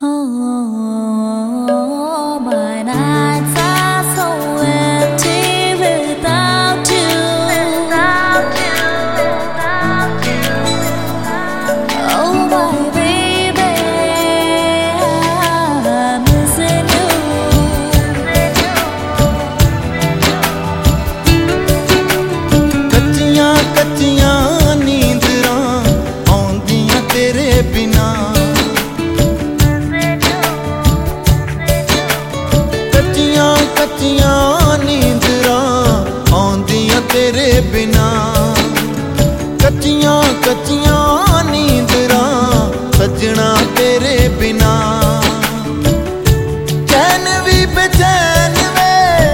Oh, my nights are so empty without you. Oh, my baby, I'm missing you. कच्चियां कच्चियां नींदरां आउंदियां तेरे बिना कच्चियां नींदरां आउंदियां तेरे बिना कच्चियां कच्चियां नींदरां सजना तेरे बिना चैन भी बेचैन वे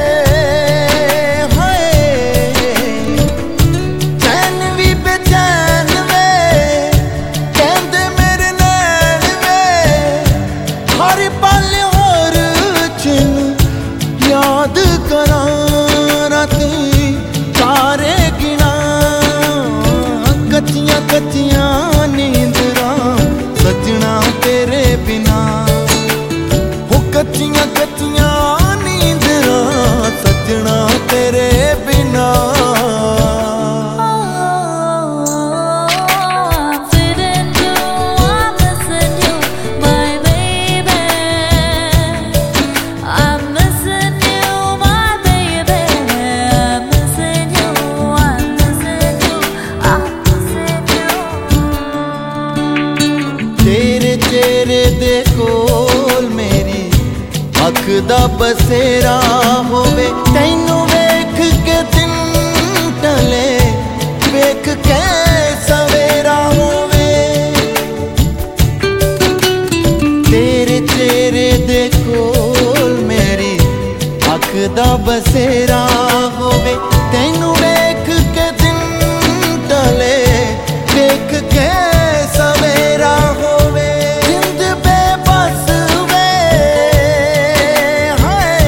हाय चैन भी बेचैन वे कहंदे मेरे नैन वे हर पल हर छिन याद करा राती तारे गिना कच्चियां कच्चियां नींदरां सजना तेरे बिना हो कच्चियां कच्चियां नींदरां सजना तेरे बिना I'm feeling you, I'm missing you, my baby. I'm missing you, my baby. I'm missing you, I'm missing you, I'm missing you. तेरे चेहरे दे कोल मेरी अख दा बसेरा होवे तैनू वेख के दिन टले वेख के सवेरा होवे तेरे चेहरे दे कोल मेरी अख दा बसेरा होवे तैनू वेख के दिन टले वेख के सवेरा होवे जिंद बेबस वे हाय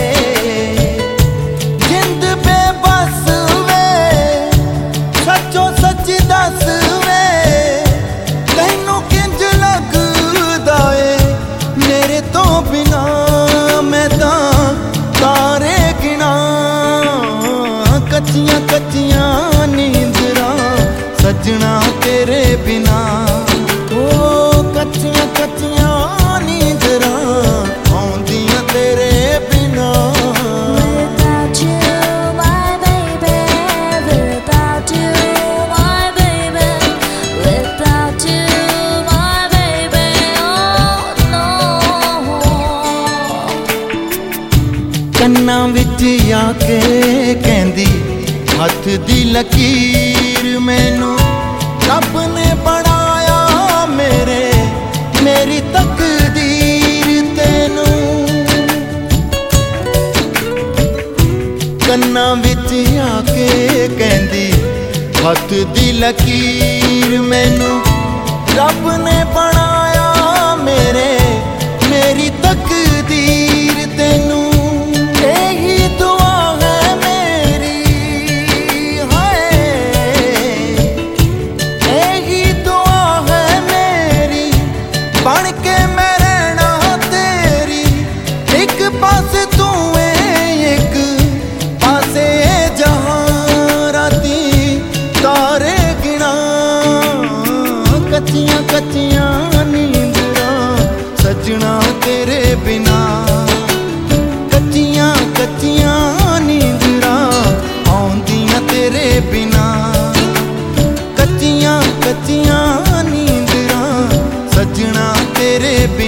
जिंद बेबस वे सच्चो सच दस वे तैनू किंज लगदा ए मेरे तो बिना मैं तां तारे गिना कच्चियां कच्चियां नींदरां सजना तेरे बिना ओ कच्चियां कच्चियां नींदरां आउंदियां तेरे बिना Without you, my baby. Without you, my baby. Without you, my baby. Oh no. ਕੰਨਾਂ ਵਿੱਚ ਆ ਕੇ ਕਹਿੰਦੀ ਹੱਥ ਦੀ ਲਕੀਰ ਮੈਨੂੰ ਰੱਬ ਨੇ ਬਣਾਇਆ ਮੇਰੇ ਮੇਰੀ ਤਕਦੀਰ ਤੈਨੂੰ ਕੰਨਾਂ ਵਿੱਚ ਆ ਕੇ ਕਹਿੰਦੀ ਹੱਥ ਦੀ ਲਕੀਰ ਮੈਨੂੰ ਰੱਬ ਨੇ ਬਣਾਇਆ ਮੇਰੇ ਮੇਰੀ ਤਕਦੀਰ ਤੈਨੂੰ ਇਹੀ ਦੁਆ ਹੈ ਮੇਰੀ ਹਾਏ ਇਹੀ ਦੁਆ ਹੈ ਮੇਰੀ ਬਣ ਕੇ ਮੈਂ ਰਹਿਣਾ ਤੇਰੀ ਇੱਕ ਪਾਸੇ ਤੂੰ ਏ ਇੱਕ ਪਾਸੇ ਜਹਾਂ ਰਾਤੀ ਤਾਰੇ ਗਿਣਾ ਕੱਚੀਆਂ ਕੱਚੀਆਂ ਨੀਂਦਰਾਂ ਸਜਣਾ ਤੇਰੇ ਬਿਨਾ ਕੱਚੀਆਂ ਕੱਚੀਆਂ ਨੀਂਦਰਾਂ ਆਉਂਦੀਆਂ ਤੇਰੇ ਬਿਨਾ ਕੱਚੀਆਂ ਕੱਚੀਆਂ ਨੀਂਦਰਾਂ ਸਜਣਾ ਤੇਰੇ ਬਿਨਾ